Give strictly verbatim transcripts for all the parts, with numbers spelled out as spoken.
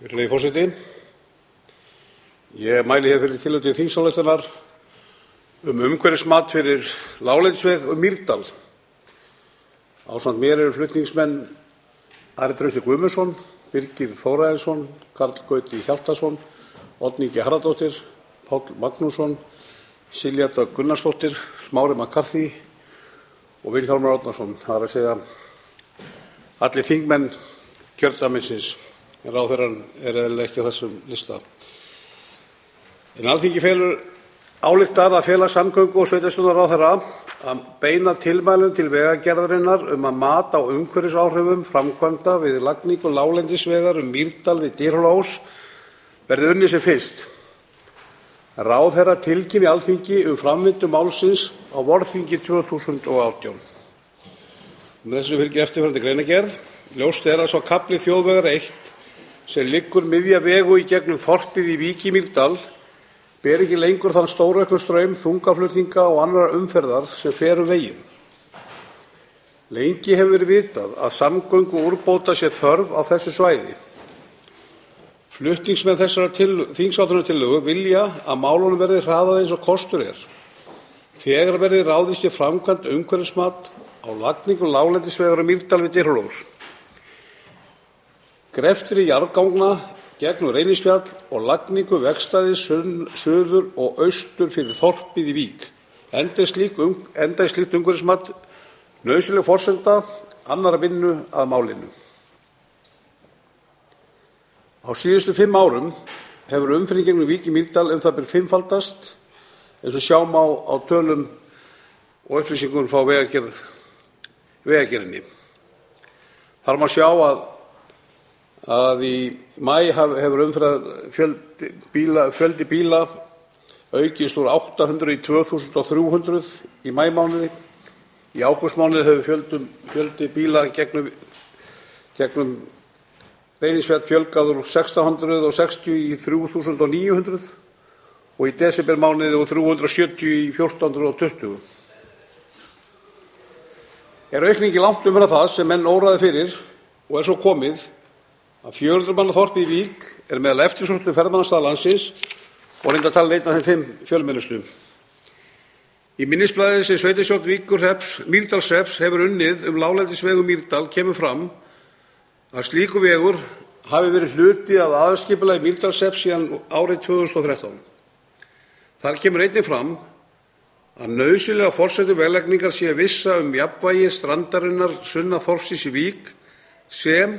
Virðulegi forseti. Ég mæli hér fyrir tillögu til þingsályktunar um umhverfismat fyrir láglendisveg um Mýrdal. Ásamt mér eru flutningsmenn Ari Trausti Guðmundsson, Birgir Þórarinsson, Karl Gauti Hjaltason, Oddný G. Harðardóttir, Páll Magnússon, Silja Dögg Gunnarsdóttir, Smári McCarthy og Vilhjálmur Árnason. Það er að segja allir þingmenn kjördæmisins. Ráðherrann er eðlilega ekki á þessum lista. En Alþingi felur ályktar að fela samgöngu- og sveitarstjórnarráðherra að beina tilmælum til vegagerðarinnar um að mat á umhverfisáhrifum framkvæmda við lagningu láglendisvegar um Mýrdal við Dyrhólaós verði unnið sem fyrst. Ráðherra tilkynni Alþingi um framvindu málsins á vorþingi tvö þúsund og átján. Með þessu fylgir eftirfarandi greinargerð. Ljóst er að sá kafli þjóðvegar eitt sem liggur miðja vegu í gegnum þorpið í Vík í Mýrdal ber ekki lengur þann stóraukna straum þungaflutninga og annarrar umferðar sem fer um veginn. Lengi hefur verið vitað að samgönguúrbóta sé þörf á þessu svæði. Flutningsmenn þessarar þingsályktunartillögu vilja að málunum verði hraðað eins og kostur er. Þegar verði ráðist í framkvæmd umhverfismat á lagningu láglendisvegar um Mýrdal við Dyrhólaós. Greftri jarðganga gegnum Reynisfjall og lagningu vegstæðis suður og austur fyrir þorpið í Vík. Enda er slíkt um, umhverfismat nauðsynleg forsenda annarra vinnu að málinu. Á síðustu fimm árum hefur umferðin gegnum Vík í Mýrdal um það bil fimmfaldast, eins og sjá má á tölum og upplýsingum frá vegagerð, vegagerðinni. Þar má sjá að að í maí hefur umferðar fjöldi bíla, fjöldi bíla aukist úr átta hundruð í tvö þúsund þrjú hundruð í maímánuði. Í ágústmánuði hefur fjöldum, fjöldi bíla gegnum, gegnum Reynisfjall fjölgað úr sextán hundruð sextíu í þrjú þúsund níu hundruð og í desembermánuði úr þrjú hundruð sjötíu í fjórtán hundruð tuttugu. Er aukningi langt umfram það sem menn óraði fyrir og er svo komið að fjögur hundruð manna þorpið í Vík er meðal eftirsóttu ferðamannastaða landsins og reyndar talið einn af þeim fimm fjölmennustu. Í minnisblaði sem sveitarstjórn Víkurhrepps Mýrdalshrepps hefur unnið um láglendisveg um Mýrdal kemur fram að slíkur vegur hafi verið hluti af aðalskipulagi Mýrdalshrepps síðan árið tvö þúsund og þrettán. Þar kemur einnig fram að nauðsynlegar forsendur veglagningar séu vissa um jafnvægi strandarinnar sunnan þorpsins í Vík sem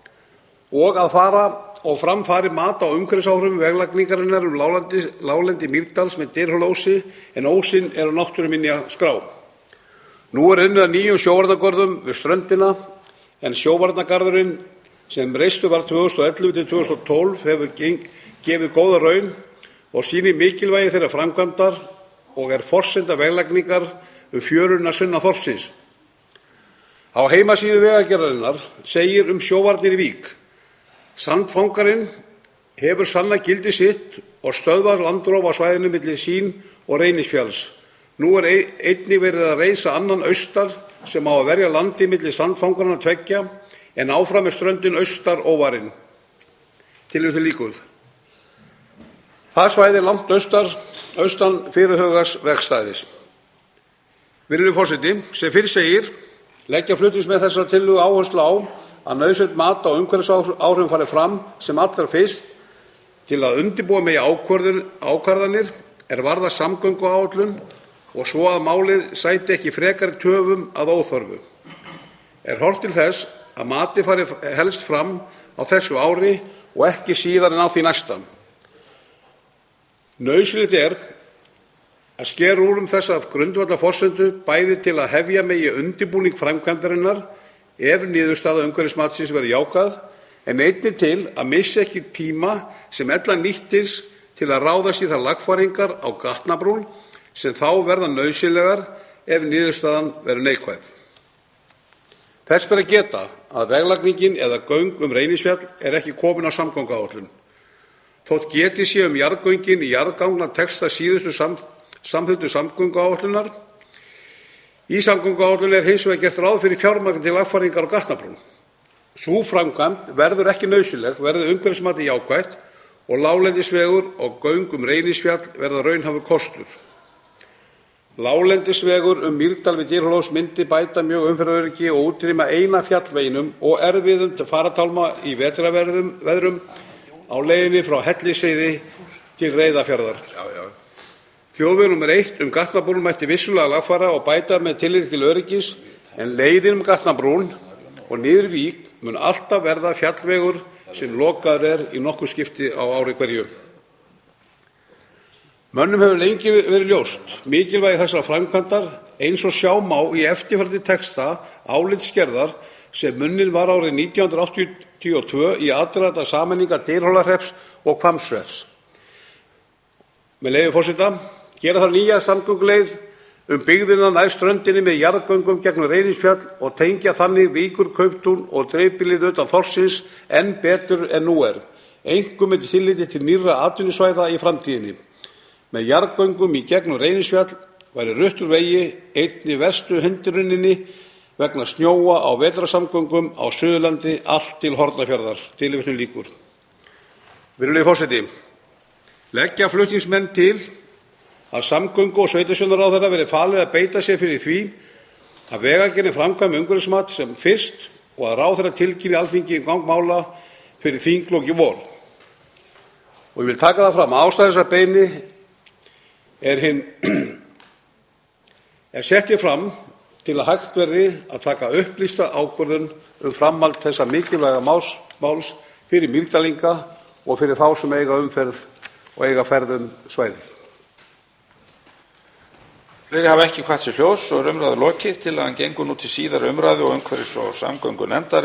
og að fara og fram fari mat á umhverfisáhrifum veglagningarinnar um láglendi, láglendi Mýrdals með Dyrhólaósi en ósinn er á náttúruminjaskrá. Nú er unnið að nýjum sjóvarnargörðum við ströndina en sjóvarnargarðurinn sem reistur var tvö þúsund og ellefu til tvö þúsund og tólf hefur gefið góða raun og sýnir mikilvægi þeirra framkvæmdar og er forsenda veglagningar um fjöruna sunnan þorpsins. Á heimasíðu vegagerðarinnar segir um sjóvarnir í Vík: Sandfangarinn hefur sannað gildi sitt og stöðvar landróf á svæðinu milli sín og Reynisfjalls. Nú er einnig verið að reisa annan austar sem á að verja landi milli sandfangaranna tveggja en áfram er ströndin austar óvarin. Tilvitnun lýkur. Það svæði er langt austar, austan fyrirhugaðs vegstæðis. Virðulegi forseti, sem fyrr segir leggja flutningsmenn þessarar tillögu áherslu á að nauðsynlegt mat á umhverfisáhrifum fari fram sem allra fyrst til að undirbúa megi ákvarðanir er varða samgönguáætlun og svo að málið sæti ekki frekari töfum að óþörfu. Er horft til þess að mati fari helst fram á þessu ári og ekki síðar en á því næsta. Nauðsynlegt er að skera úr um þessa grundvallarforsendu bæði til að hefja megi undirbúning framkvæmdarinnar ef niðurstaða umhverfismatsins verði jákvæð en einnig til að missa ekki tíma sem ella nýttis til að ráðast í þær lagfæringar á gatnabrún sem þá verða nauðsynlegar ef niðurstaðan verður neikvæð. Þess ber að geta að veglagningin eða göng um Reynisfjall er ekki komin á samgönguáætlun. Þótt getið sé um jarðgöngin í jarðgangatexta síðustu sam, samþykktu samgönguáætlunar. Í samgönguáætlun er hins vegar gert ráð fyrir fjármagn til lagfæringar á gatnabrún. Sú framkvæmd verður ekki nauðsynleg verði umhverfismatið jákvætt og láglendisvegur og göng um Reynisfjall verða raunhæfur kostur. Láglendisvegur um Mýrdal við Dyrhólaós myndi bæta mjög umferðaröryggi og útrýma eina fjallveginum og erfiðum til faratálma í vetrarveðrum á leiðinni frá Hellisheiði til Reyðarfjarðar. Þjóðvegur númer eitt um Gatnabrún mætti vissulega lagfæra og bæta með tilliti til öryggis, en leiðin um Gatnabrún og niður Vík mun alltaf verða fjallvegur sem lokaður er í nokkur skipti á ári hverju. Mönnum hefur lengi verið ljóst mikilvægi þessara framkvæmdar eins og sjá má í eftirfarandi texta álitsgerðar sem unnin var árið nítján hundruð áttatíu og tvö í aðdraganda sameiningar Dyrhólahrepps og Hvammshrepps. Með leyfi forseta, gera þarf nýja samgönguleið um byggðina nær ströndinni með jarðgöngum gegnum Reynisfjall og tengja þannig Víkur, Kauptún og dreifbýlið utan þorsksins enn betur en nú er, einkum með tilliti til nýrra atvinnusvæða í framtíðinni. Með jarðgöngum í gegnum Reynisfjall væri rutt úr vegi einni verstu hindruninni vegna snjóa á vetrarsamgöngum á Suðurlandi allt til Hornafjarðar. Tilvitnun lýkur. Virðulegi forseti, leggja flutningsmenn til að samgöngu- og sveitarstjórnarráðherra verði falið að beita sér fyrir því að Vegagerðin framkvæmi umhverfismat sem fyrst og að ráðherra tilkynni Alþingi um gang mála fyrir þinglok í vor. Og ég vil taka það fram að ástæða þessarar beiðni er hinn er sett hér fram til að hægt verði að taka upplýsta ákvörðun um framhald þessa mikilvæga máls, máls fyrir Mýrdalinga og fyrir þá sem eiga umferð og eiga ferðum svæðið. Fleiri hafa ekki kvætt sér hljóðs og er umræðu lokið. Tillagan gengur nú til síðari umræðu og umhverfis- og samgöngunefndar.